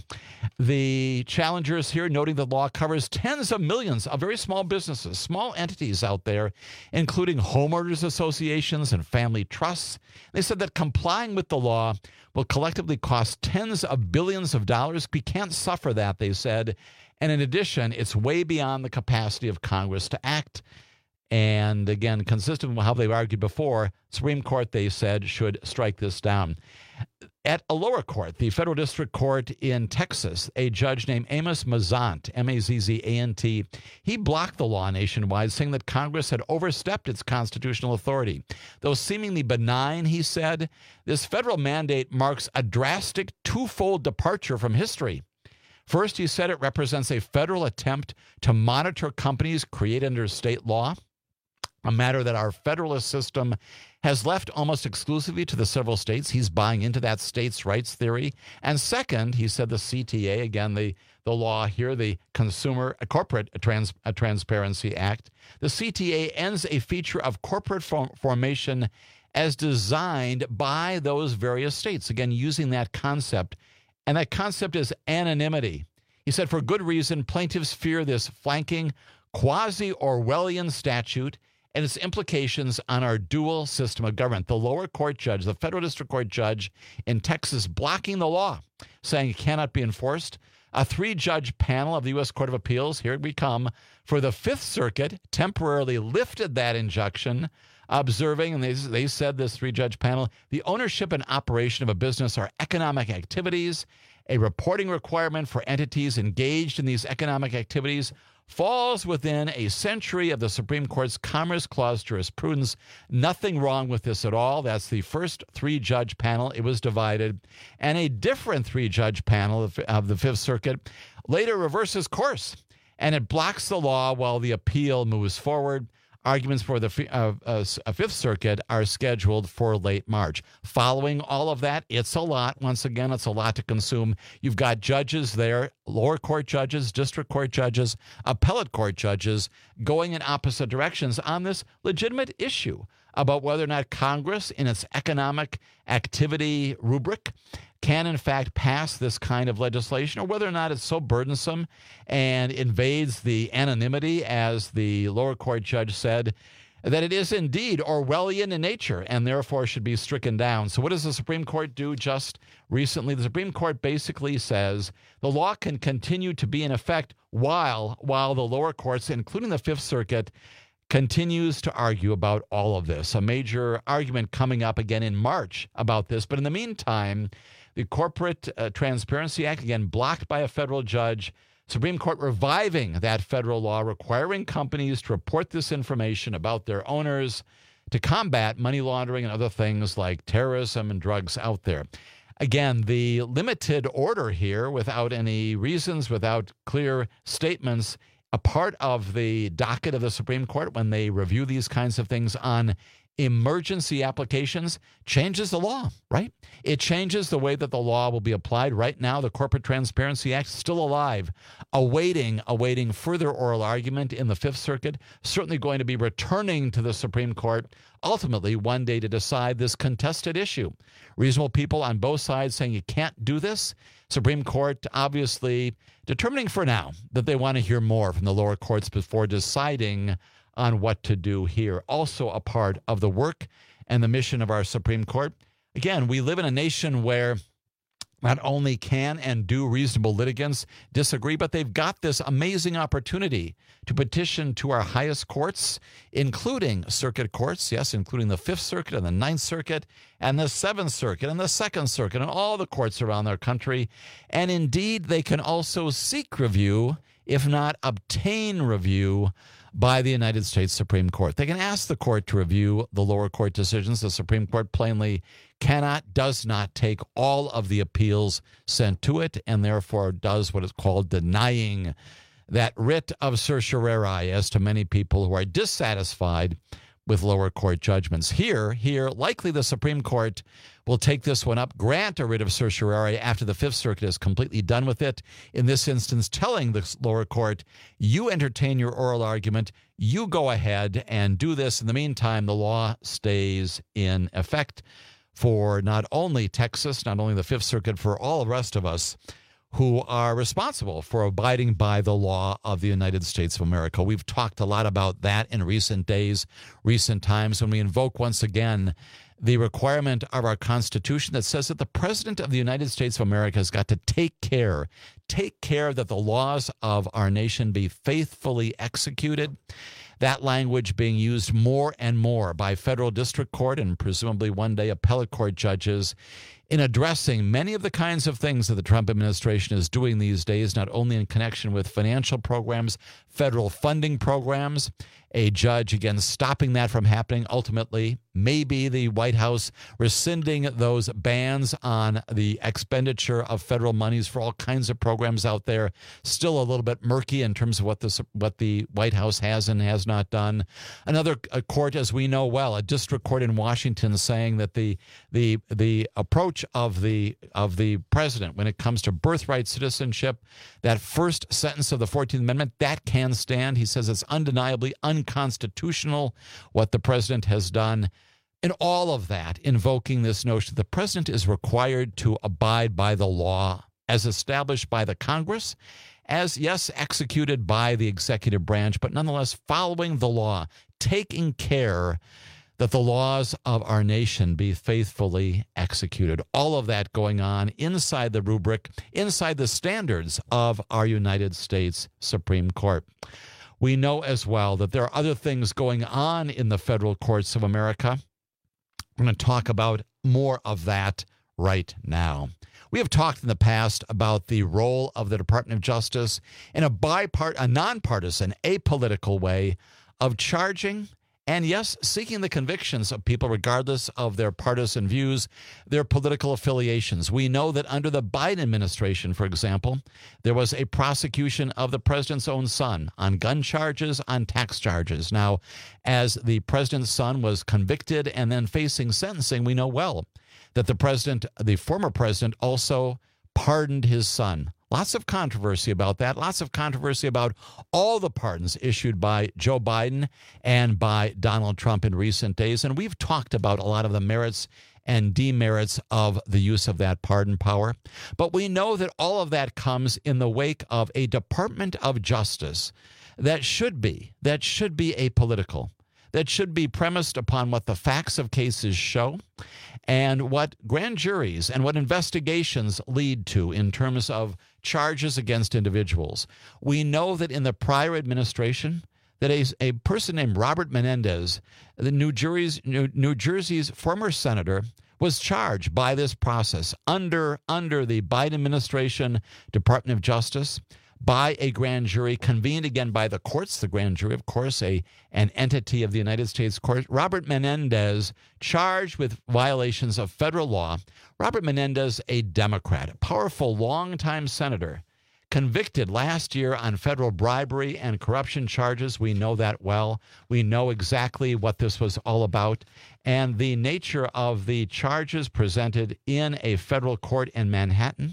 The challengers here noting the law covers tens of millions of very small businesses, small entities out there, including homeowners associations and family trusts. They said that complying with the law will collectively cost tens of billions of dollars. We can't suffer that, they said. And in addition, it's way beyond the capacity of Congress to act. And again, consistent with how they've argued before, Supreme Court, they said, should strike this down. At a lower court, the federal district court in Texas, a judge named Amos Mazzant, M A Z Z A N T, he blocked the law nationwide, saying that Congress had overstepped its constitutional authority. Though seemingly benign, he said, this federal mandate marks a drastic twofold departure from history. First, he said it represents a federal attempt to monitor companies created under state law, a matter that our federalist system has left almost exclusively to the several states. He's buying into that states' rights theory. And second, he said the C T A, again, the, the law here, the Consumer a Corporate Trans, a Transparency Act, the C T A ends a feature of corporate form, formation as designed by those various states, again, using that concept. And that concept is anonymity. He said, for good reason, plaintiffs fear this flanking quasi-Orwellian statute and its implications on our dual system of government. The lower court judge, the federal district court judge in Texas, blocking the law, saying it cannot be enforced. A three-judge panel of the U S Court of Appeals, here we come, for the Fifth Circuit, temporarily lifted that injunction, observing, and they, they said, this three-judge panel, the ownership and operation of a business are economic activities. A reporting requirement for entities engaged in these economic activities falls within a century of the Supreme Court's Commerce Clause jurisprudence. Nothing wrong with this at all. That's the first three-judge panel. It was divided. And a different three-judge panel of, of the Fifth Circuit later reverses course, and it blocks the law while the appeal moves forward. Arguments for the uh, uh, Fifth Circuit are scheduled for late March. Following all of that, it's a lot. Once again, it's a lot to consume. You've got judges there, lower court judges, district court judges, appellate court judges, going in opposite directions on this legitimate issue about whether or not Congress, in its economic activity rubric, can in fact pass this kind of legislation, or whether or not it's so burdensome and invades the anonymity, as the lower court judge said, that it is indeed Orwellian in nature and therefore should be stricken down. So what does the Supreme Court do just recently? The Supreme Court basically says the law can continue to be in effect while, while the lower courts, including the Fifth Circuit, continues to argue about all of this. A major argument coming up again in March about this. But in the meantime, the Corporate uh, Transparency Act, again, blocked by a federal judge. Supreme Court reviving that federal law requiring companies to report this information about their owners to combat money laundering and other things like terrorism and drugs out there. Again, the limited order here, without any reasons, without clear statements, a part of the docket of the Supreme Court when they review these kinds of things on emergency applications, changes the law, right? It changes the way that the law will be applied. Right now, the Corporate Transparency Act is still alive, awaiting, awaiting further oral argument in the Fifth Circuit, certainly going to be returning to the Supreme Court ultimately one day to decide this contested issue. Reasonable people on both sides saying you can't do this. Supreme Court obviously determining for now that they want to hear more from the lower courts before deciding on what to do here. Also a part of the work and the mission of our Supreme Court. Again, we live in a nation where not only can and do reasonable litigants disagree, but they've got this amazing opportunity to petition to our highest courts, including circuit courts, yes, including the Fifth Circuit and the Ninth Circuit and the Seventh Circuit and the Second Circuit and all the courts around their country. And indeed, they can also seek review, if not obtain review, by the United States Supreme Court. They can ask the court to review the lower court decisions. The Supreme Court plainly cannot, does not take all of the appeals sent to it, and therefore does what is called denying that writ of certiorari as to many people who are dissatisfied with lower court judgments. Here, here, likely the Supreme Court will take this one up, grant a writ of certiorari after the Fifth Circuit is completely done with it. In this instance, telling the lower court, you entertain your oral argument, you go ahead and do this. In the meantime, the law stays in effect for not only Texas, not only the Fifth Circuit, for all the rest of us who are responsible for abiding by the law of the United States of America. We've talked a lot about that in recent days, recent times, when we invoke once again the requirement of our Constitution that says that the President of the United States of America has got to take care, take care that the laws of our nation be faithfully executed. That language being used more and more by federal district court and presumably one day appellate court judges in addressing many of the kinds of things that the Trump administration is doing these days, not only in connection with financial programs, federal funding programs, a judge, again, stopping that from happening. Ultimately, maybe the White House rescinding those bans on the expenditure of federal monies for all kinds of programs out there. Still a little bit murky in terms of what the, what the White House has and has not done. Another a court, as we know well, a district court in Washington, saying that the the the approach of the of the president when it comes to birthright citizenship, that first sentence of the fourteenth Amendment, that can stand. He says it's undeniably unconstitutional what the president has done. And all of that invoking this notion that the president is required to abide by the law as established by the Congress, as, yes, executed by the executive branch, but nonetheless following the law, taking care that the laws of our nation be faithfully executed. All of that going on inside the rubric, inside the standards of our United States Supreme Court. We know as well that there are other things going on in the federal courts of America. We're going to talk about more of that right now. We have talked in the past about the role of the Department of Justice in a bipart, a nonpartisan, apolitical way of charging and, yes, seeking the convictions of people regardless of their partisan views, their political affiliations. We know that under the Biden administration, for example, there was a prosecution of the president's own son on gun charges, on tax charges. Now, as the president's son was convicted and then facing sentencing, we know well that the president, the former president, also pardoned his son. Lots of controversy about that. Lots of controversy about all the pardons issued by Joe Biden and by Donald Trump in recent days. And we've talked about a lot of the merits and demerits of the use of that pardon power. But we know that all of that comes in the wake of a Department of Justice that should be, that should be apolitical, that should be premised upon what the facts of cases show and what grand juries and what investigations lead to in terms of charges against individuals. We know that in the prior administration, that a, a person named Robert Menendez, the New Jersey's, New, New Jersey's former senator, was charged by this process under, under the Biden administration Department of Justice by a grand jury convened again by the courts, the grand jury, of course, a an entity of the United States court. Robert Menendez charged with violations of federal law. Robert Menendez, a Democrat, a powerful longtime senator, convicted last year on federal bribery and corruption charges. We know that well. We know exactly what this was all about. And the nature of the charges presented in a federal court in Manhattan,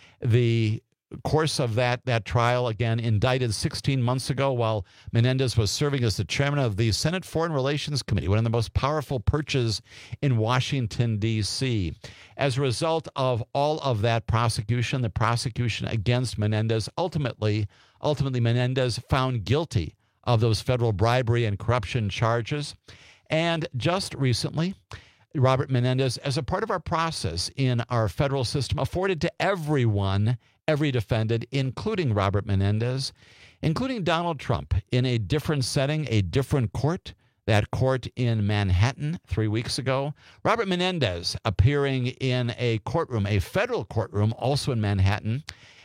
the course of that that trial, again, indicted sixteen months ago while Menendez was serving as the chairman of the Senate Foreign Relations Committee, one of the most powerful perches in Washington, D C As a result of all of that prosecution, the prosecution against Menendez, ultimately, ultimately Menendez found guilty of those federal bribery and corruption charges. And just recently, Robert Menendez, as a part of our process in our federal system, afforded to everyone, every defendant, including Robert Menendez, including Donald Trump, in a different setting, a different court, that court in Manhattan three weeks ago. Robert Menendez appearing in a courtroom, a federal courtroom, also in Manhattan,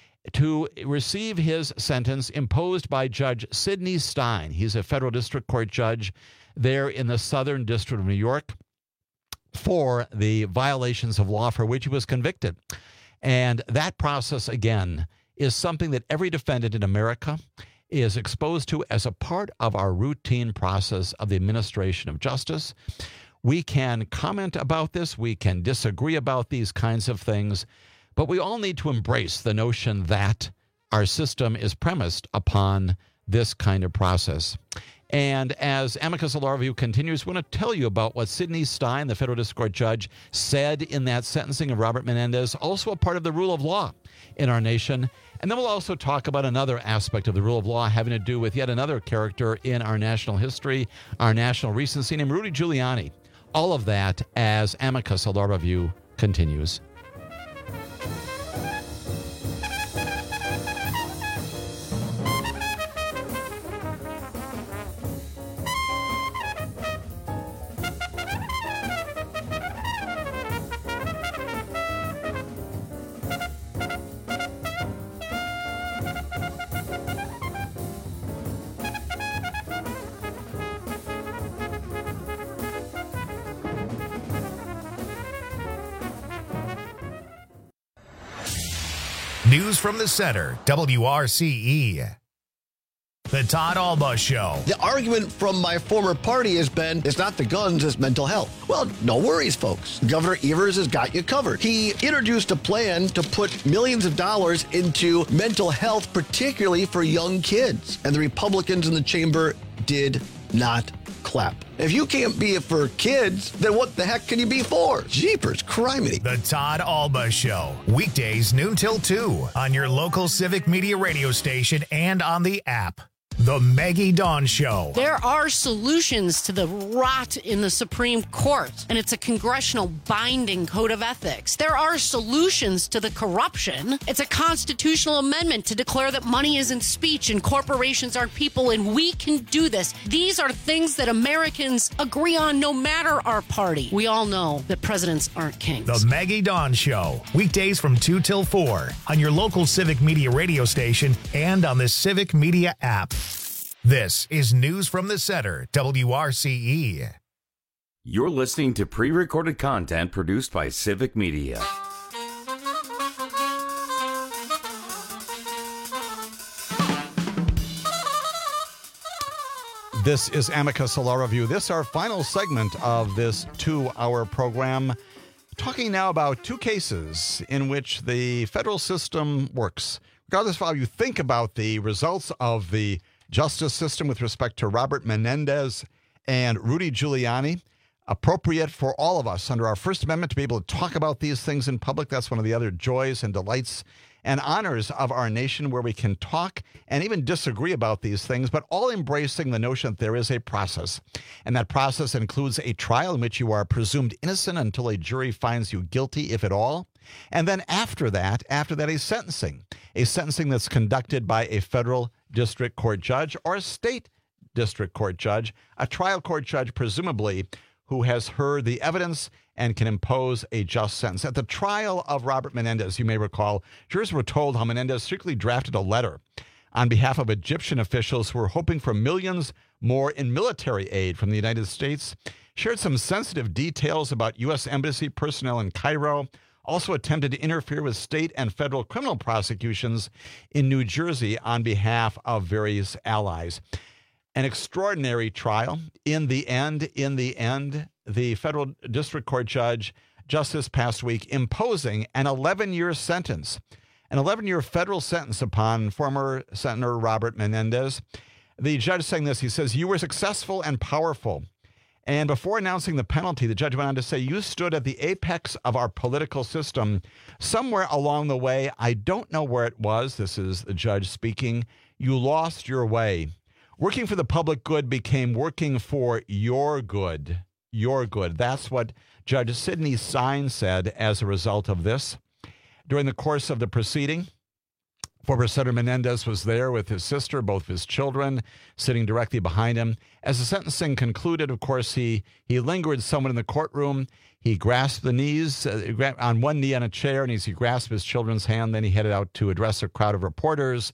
to receive his sentence imposed by Judge Sidney Stein. He's a federal district court judge there in the Southern District of New York for the violations of law for which he was convicted. And that process, again, is something that every defendant in America is exposed to as a part of our routine process of the administration of justice. We can comment about this. We can disagree about these kinds of things. But we all need to embrace the notion that our system is premised upon this kind of process. And as Amicus Law Review continues, we want to tell you about what Sidney Stein, the federal district court judge, said in that sentencing of Robert Menendez, also a part of the rule of law in our nation. And then we'll also talk about another aspect of the rule of law having to do with yet another character in our national history, our national recency, named Rudy Giuliani. All of that as Amicus Law Review continues. News from the Center, W R C E. The Todd Alba Show. The argument from my former party has been, it's not the guns, it's mental health. Well, no worries, folks. Governor Evers has got you covered. He introduced a plan to put millions of dollars into mental health, particularly for young kids. And the Republicans in the chamber did not clap. If you can't be it for kids, then what the heck can you be for? Jeepers, criminy. The Todd Alba Show. Weekdays noon till two on your local Civic Media radio station and on the app. The Maggie Dawn Show. There are solutions to the rot in the Supreme Court, and it's a congressional binding code of ethics. There are solutions to the corruption. It's a constitutional amendment to declare that money isn't speech and corporations aren't people, and we can do this. These are things that Americans agree on no matter our party. We all know that presidents aren't kings. The Maggie Dawn Show. Weekdays from two till four on your local Civic Media radio station and on the Civic Media app. This is News from the Center, W R C E. You're listening to pre-recorded content produced by Civic Media. This is Amicus Law Review. This is our final segment of this two-hour program, talking now about two cases in which the federal system works. Regardless of how you think about the results of the justice system with respect to Robert Menendez and Rudy Giuliani, appropriate for all of us under our First Amendment to be able to talk about these things in public. That's one of the other joys and delights and honors of our nation, where we can talk and even disagree about these things, but all embracing the notion that there is a process. And that process includes a trial in which you are presumed innocent until a jury finds you guilty, if at all. And then after that, after that, a sentencing, a sentencing that's conducted by a federal district court judge or a state district court judge, a trial court judge, presumably, who has heard the evidence and can impose a just sentence. At the trial of Robert Menendez, you may recall, jurors were told how Menendez secretly drafted a letter on behalf of Egyptian officials who were hoping for millions more in military aid from the United States, shared some sensitive details about U S embassy personnel in Cairo, also attempted to interfere with state and federal criminal prosecutions in New Jersey on behalf of various allies. An extraordinary trial. In the end, in the end, the federal district court judge just this past week imposing an eleven-year sentence, an eleven-year federal sentence upon former Senator Robert Menendez. The judge saying this, he says, "You were successful and powerful." And before announcing the penalty, the judge went on to say, "You stood at the apex of our political system. Somewhere along the way, I don't know where it was," this is the judge speaking, "you lost your way. Working for the public good became working for your good, your good." That's what Judge Sidney Sine said as a result of this. During the course of the proceeding, former Senator Menendez was there with his sister, both his children, sitting directly behind him. As the sentencing concluded, of course, he he lingered somewhat in the courtroom. He grasped the knees, uh, on one knee on a chair, and as he grasped his children's hand, then he headed out to address a crowd of reporters.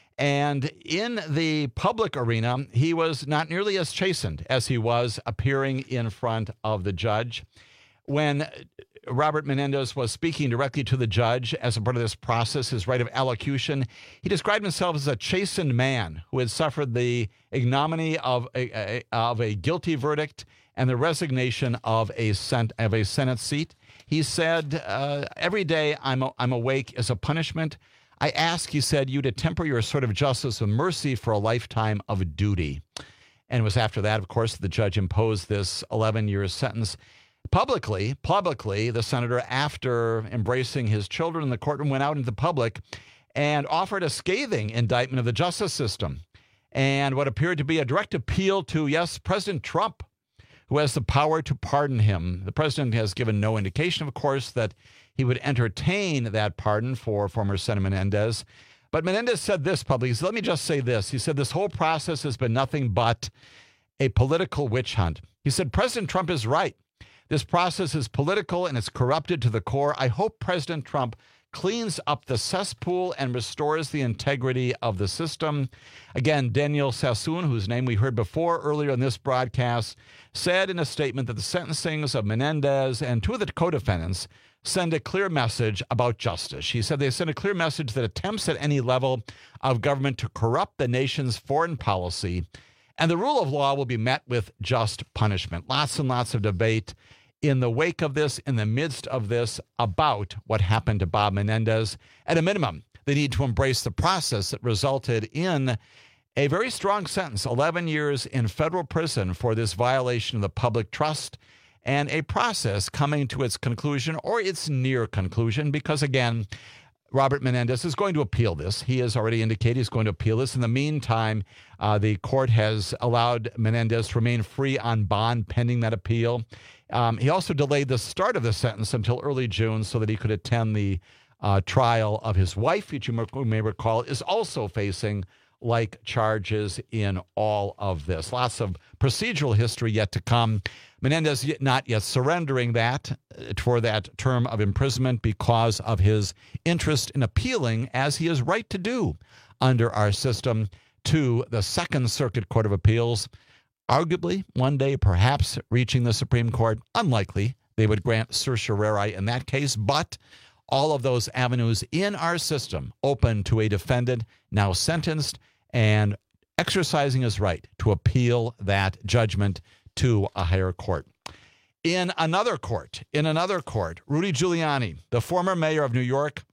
And in the public arena, he was not nearly as chastened as he was appearing in front of the judge. When Robert Menendez was speaking directly to the judge as a part of this process, his right of allocution, he described himself as a chastened man who had suffered the ignominy of a, a, of a guilty verdict and the resignation of a, cent, of a Senate seat. He said, uh, every day I'm, I'm awake as a punishment. I ask, he said, you to temper your sort of justice with mercy for a lifetime of duty. And it was after that, of course, the judge imposed this eleven-year sentence. Publicly, publicly, the senator, after embracing his children in the courtroom, went out into the public and offered a scathing indictment of the justice system and what appeared to be a direct appeal to, yes, President Trump, who has the power to pardon him. The president has given no indication, of course, that he would entertain that pardon for former Senator Menendez. But Menendez said this publicly. He said, let me just say this. He said, this whole process has been nothing but a political witch hunt. He said, President Trump is right. This process is political and it's corrupted to the core. I hope President Trump cleans up the cesspool and restores the integrity of the system. Again, Daniel Sassoon, whose name we heard before earlier in this broadcast, said in a statement that the sentencings of Menendez and two of the co-defendants, send a clear message about justice. She said they send a clear message that attempts at any level of government to corrupt the nation's foreign policy and the rule of law will be met with just punishment. Lots and lots of debate in the wake of this, in the midst of this, about what happened to Bob Menendez. At a minimum, they need to embrace the process that resulted in a very strong sentence, eleven years in federal prison for this violation of the public trust, and a process coming to its conclusion or its near conclusion, because, again, Robert Menendez is going to appeal this. He has already indicated he's going to appeal this. In the meantime, uh, the court has allowed Menendez to remain free on bond pending that appeal. Um, he also delayed the start of the sentence until early June so that he could attend the uh, trial of his wife, which you may recall is also facing like charges in all of this. Lots of procedural history yet to come. Menendez not yet surrendering that for that term of imprisonment because of his interest in appealing, as he is right to do under our system, to the Second Circuit Court of Appeals. Arguably, one day, perhaps reaching the Supreme Court. Unlikely they would grant certiorari in that case, but all of those avenues in our system open to a defendant now sentenced and exercising his right to appeal that judgment to a higher court. In another court, in another court, Rudy Giuliani, the former mayor of New York,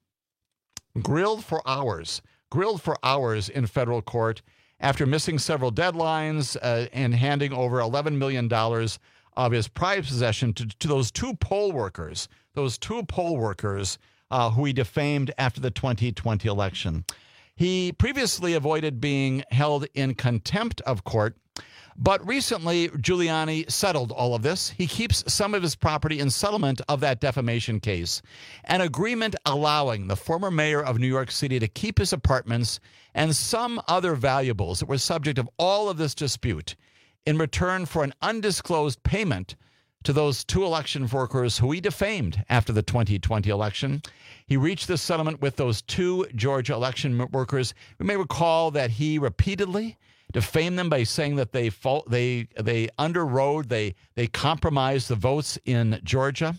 grilled for hours, grilled for hours in federal court after missing several deadlines uh, and handing over eleven million dollars of his prized possession to, to those two poll workers, those two poll workers uh, who he defamed after the twenty twenty election. He previously avoided being held in contempt of court, but recently Giuliani settled all of this. He keeps some of his property in settlement of that defamation case, an agreement allowing the former mayor of New York City to keep his apartments and some other valuables that were subject of all of this dispute in return for an undisclosed payment to those two election workers who he defamed after the twenty twenty election. He reached this settlement with those two Georgia election workers. We may recall that he repeatedly defamed them by saying that they fault, they they underrode, they they compromised the votes in Georgia.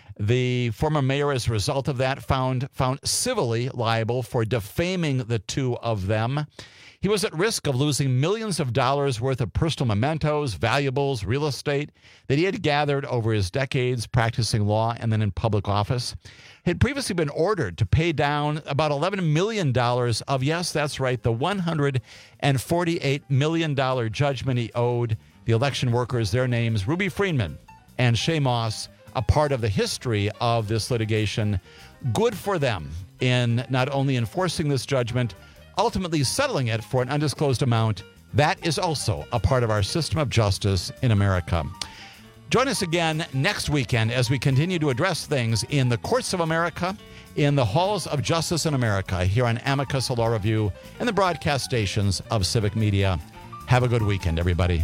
The former mayor, as a result of that, found found civilly liable for defaming the two of them. He was at risk of losing millions of dollars worth of personal mementos, valuables, real estate that he had gathered over his decades practicing law and then in public office. He had previously been ordered to pay down about eleven million dollars of, yes, that's right, the one hundred forty-eight million dollars judgment he owed the election workers, their names, Ruby Freeman and Shay Moss, a part of the history of this litigation. Good for them in not only enforcing this judgment, ultimately settling it for an undisclosed amount. That is also a part of our system of justice in America. Join us again next weekend as we continue to address things in the courts of America, in the halls of justice in America, here on Amicus Law Review and the broadcast stations of Civic Media. Have a good weekend, everybody.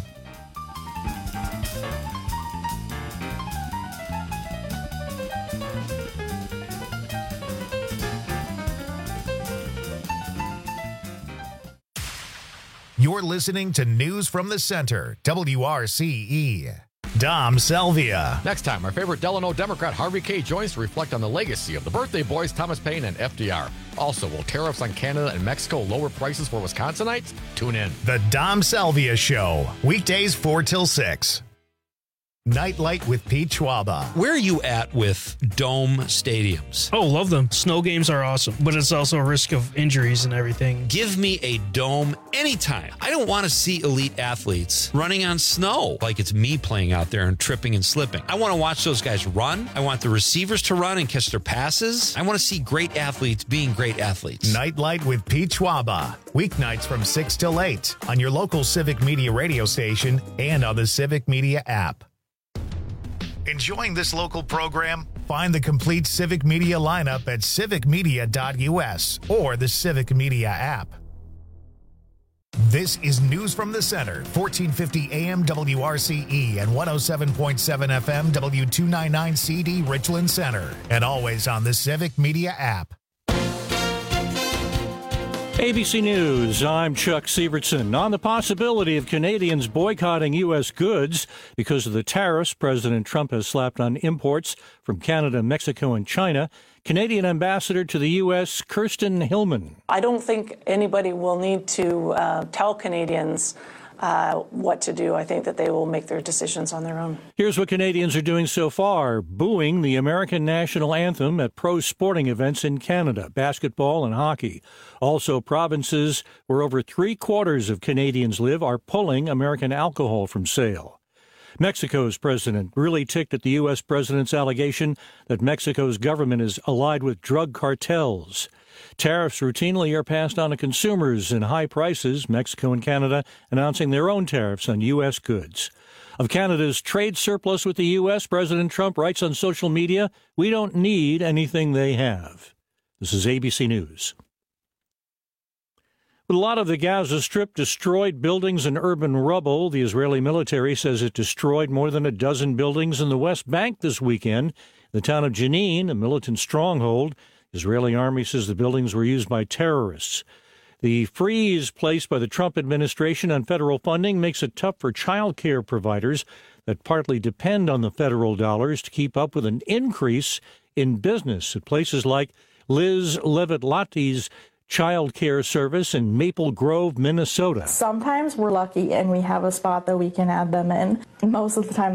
You're listening to News from the Center, W R C E. Dom Salvia. Next time, our favorite Delano Democrat Harvey K. joins to reflect on the legacy of the birthday boys Thomas Paine and F D R. Also, will tariffs on Canada and Mexico lower prices for Wisconsinites? Tune in. The Dom Salvia Show, weekdays four till six. Nightlight with Pete Schwaba. Where are you at with dome stadiums? Oh, love them. Snow games are awesome, but it's also a risk of injuries and everything. Give me a dome anytime. I don't want to see elite athletes running on snow like it's me playing out there and tripping and slipping. I want to watch those guys run. I want the receivers to run and catch their passes. I want to see great athletes being great athletes. Nightlight with Pete Schwaba. Weeknights from six till eight on your local Civic Media radio station and on the Civic Media app. Enjoying this local program? Find the complete Civic Media lineup at civic media dot u s or the Civic Media app. This is News from the Center, fourteen fifty A M W R C E and one oh seven point seven F M W two ninety-nine C D Richland Center, and always on the Civic Media app. A B C News, I'm Chuck Sievertson. On the possibility of Canadians boycotting U S goods because of the tariffs President Trump has slapped on imports from Canada, Mexico, and China, Canadian Ambassador to the U S, Kirsten Hillman. I don't think anybody will need to uh, tell Canadians Uh, what to do. I think that they will make their decisions on their own. Here's what Canadians are doing so far: booing the American national anthem at pro sporting events in Canada, basketball and hockey. Also, provinces where over three quarters of Canadians live are pulling American alcohol from sale. Mexico's president really ticked at the U S president's allegation that Mexico's government is allied with drug cartels. Tariffs routinely are passed on to consumers in high prices, Mexico and Canada announcing their own tariffs on U S goods. Of Canada's trade surplus with the U S, President Trump writes on social media, "We don't need anything they have." This is A B C News. With a lot of the Gaza Strip destroyed buildings and urban rubble, the Israeli military says it destroyed more than a dozen buildings in the West Bank this weekend. The town of Jenin, a militant stronghold, Israeli army says the buildings were used by terrorists. The freeze placed by the Trump administration on federal funding makes it tough for child care providers that partly depend on the federal dollars to keep up with an increase in business at places like Liz Levitt-Latti's child care service in Maple Grove, Minnesota. Sometimes we're lucky and we have a spot that we can add them in. Most of the time